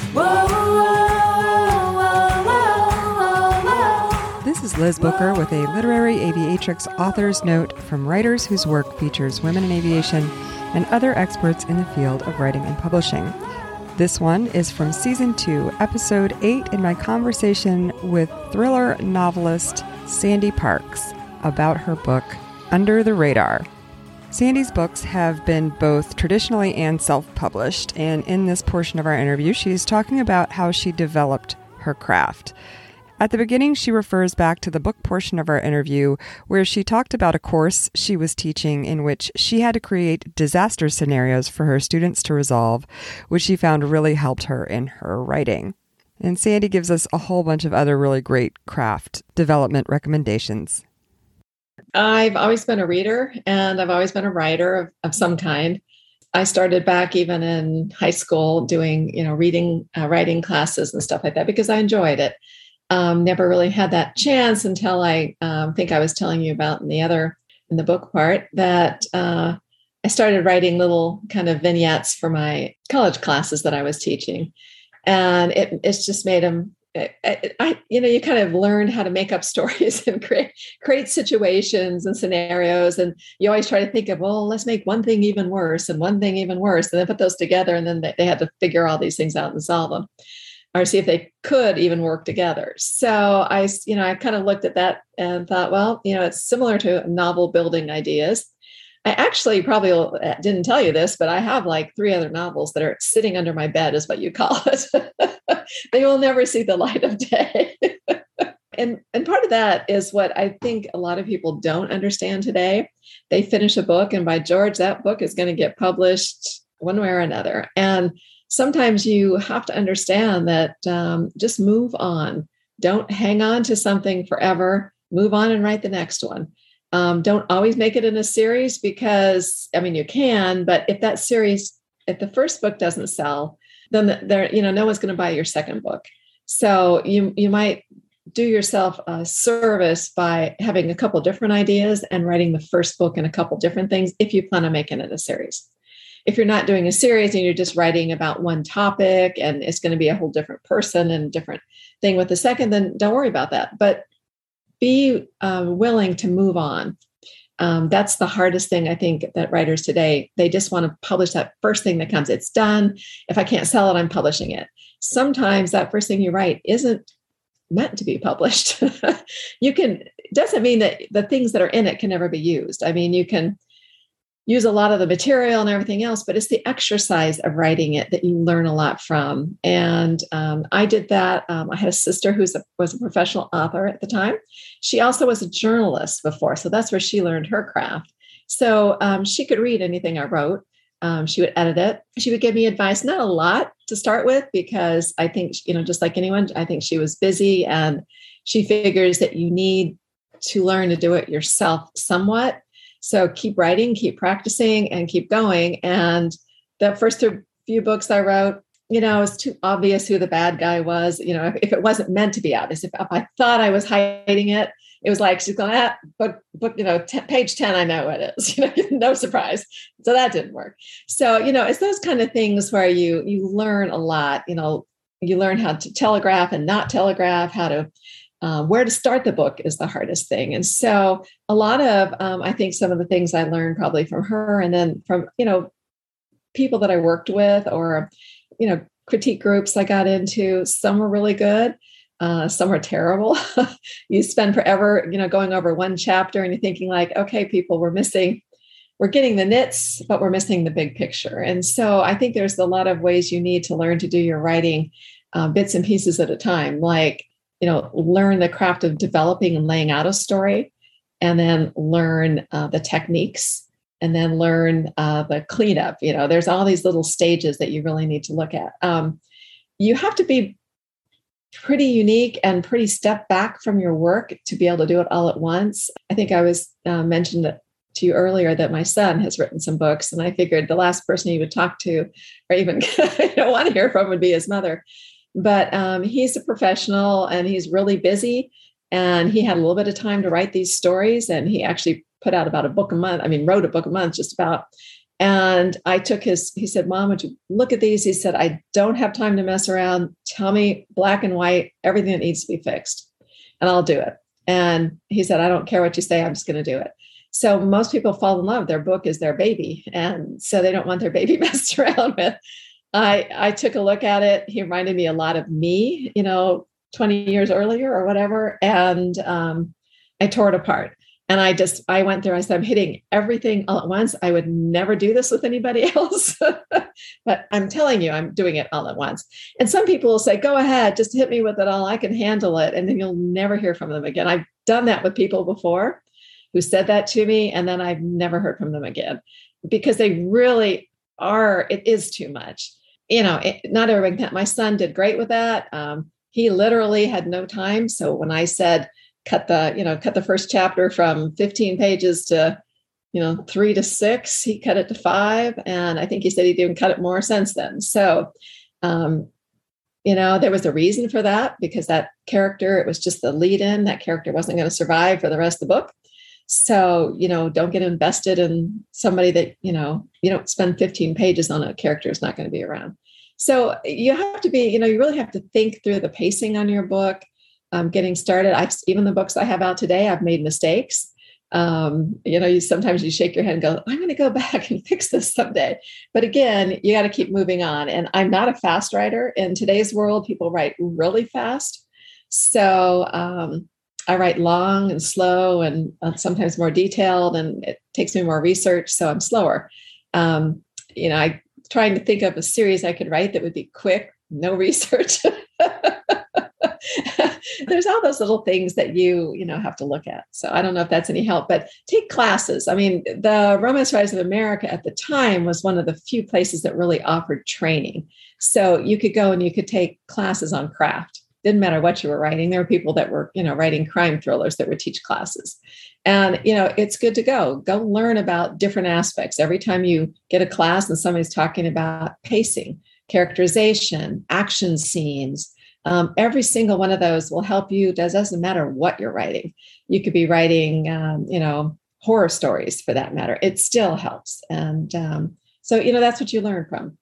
Whoa, whoa, whoa, whoa, whoa. This is Liz Booker with a Literary Aviatrix author's note from writers whose work features women in aviation and other experts in the field of writing and publishing. This one is from Season 2, Episode 8, in my conversation with thriller novelist Sandy Parks about her book, Under the Radar. Sandy's books have been both traditionally and self-published, and in this portion of our interview, she's talking about how she developed her craft. At the beginning, she refers back to the book portion of our interview, where she talked about a course she was teaching in which she had to create disaster scenarios for her students to resolve, which she found really helped her in her writing. And Sandy gives us a whole bunch of other really great craft development recommendations. I've always been a reader, and I've always been a writer of some kind. I started back even in high school doing, reading, writing classes and stuff like that because I enjoyed it. Never really had that chance until I think I was telling you about in the book part that I started writing little kind of vignettes for my college classes that I was teaching, and it's just made them. You kind of learn how to make up stories and create situations and scenarios. And you always try to think of, well, let's make one thing even worse and one thing even worse. And then put those together. And then they had to figure all these things out and solve them or see if they could even work together. So I kind of looked at that and thought, well, it's similar to novel building ideas. I actually probably didn't tell you this, but I have like 3 other novels that are sitting under my bed, is what you call it. They will never see the light of day. And part of that is what I think a lot of people don't understand today. They finish a book, and by George, that book is going to get published one way or another. And sometimes you have to understand that just move on. Don't hang on to something forever. Move on and write the next one. Don't always make it in a series because, you can, but if the first book doesn't sell, then no one's going to buy your second book. So you might do yourself a service by having a couple different ideas and writing the first book in a couple different things if you plan on making it a series. If you're not doing a series and you're just writing about one topic and it's going to be a whole different person and different thing with the second, then don't worry about that. But be willing to move on. That's the hardest thing, I think, that writers today, they just want to publish that first thing that comes. It's done. If I can't sell it, I'm publishing it. Sometimes that first thing you write isn't meant to be published. Doesn't mean that the things that are in it can never be used. You can use a lot of the material and everything else, but it's the exercise of writing it that you learn a lot from. And I did that. I had a sister who was a professional author at the time. She also was a journalist before, so that's where she learned her craft. So she could read anything I wrote. She would edit it. She would give me advice, not a lot to start with, because I think, just like anyone, I think she was busy, and she figures that you need to learn to do it yourself somewhat. So keep writing, keep practicing, and keep going. And the first few books I wrote, it's too obvious who the bad guy was. If it wasn't meant to be obvious, if I thought I was hiding it, it was like, she's going, book, page 10, I know what it is, no surprise. So that didn't work. So, it's those kind of things where you learn a lot, you learn how to telegraph and not telegraph, how to, where to start the book is the hardest thing. And so a lot of, I think some of the things I learned probably from her, and then from, people that I worked with, or, critique groups I got into, some were really good. Some were terrible. You spend forever, going over one chapter and you're thinking like, okay, people, we're getting the nits, but we're missing the big picture. And so I think there's a lot of ways you need to learn to do your writing bits and pieces at a time, like, learn the craft of developing and laying out a story, and then learn the techniques, and then learn the cleanup. There's all these little stages that you really need to look at. You have to be pretty unique and pretty step back from your work to be able to do it all at once. I think I was mentioned to you earlier that my son has written some books, and I figured the last person he would talk to or even want to hear from would be his mother. But he's a professional and he's really busy, and he had a little bit of time to write these stories, and he actually put out about a book a month. Wrote a book a month just about. And I took he said, Mom, would you look at these? He said, I don't have time to mess around. Tell me black and white, everything that needs to be fixed, and I'll do it. And he said, I don't care what you say. I'm just going to do it. So most people fall in love. Their book is their baby. And so they don't want their baby messed around with. I took a look at it. He reminded me a lot of me, 20 years earlier or whatever. And I tore it apart. And I went there. I said, I'm hitting everything all at once. I would never do this with anybody else. But I'm telling you, I'm doing it all at once. And some people will say, go ahead, just hit me with it all. I can handle it. And then you'll never hear from them again. I've done that with people before who said that to me. And then I've never heard from them again because they really are. It is too much. Not everybody can. My son did great with that. He literally had no time. So when I said, cut the first chapter from 15 pages to, 3 to 6, he cut it to 5. And I think he said he'd even cut it more since then. So, there was a reason for that because that character, it was just the lead in. That character wasn't going to survive for the rest of the book. So, don't get invested in somebody that, you don't spend 15 pages on a character who's not going to be around. So you have to be, you really have to think through the pacing on your book. Getting started. Even the books I have out today, I've made mistakes. Sometimes you shake your head and go, I'm going to go back and fix this someday. But again, you got to keep moving on. And I'm not a fast writer. In today's world, people write really fast. So I write long and slow and sometimes more detailed, and it takes me more research. So I'm slower. I'm trying to think of a series I could write that would be quick, no research. There's all those little things that you have to look at. So I don't know if that's any help, but take classes. I mean, the Romance Writers of America at the time was one of the few places that really offered training. So you could go and you could take classes on craft. Didn't matter what you were writing. There were people that were, writing crime thrillers that would teach classes. And, it's good to go learn about different aspects. Every time you get a class and somebody's talking about pacing, characterization, action scenes, every single one of those will help you. It doesn't matter what you're writing. You could be writing, horror stories for that matter. It still helps. And so, that's what you learn from.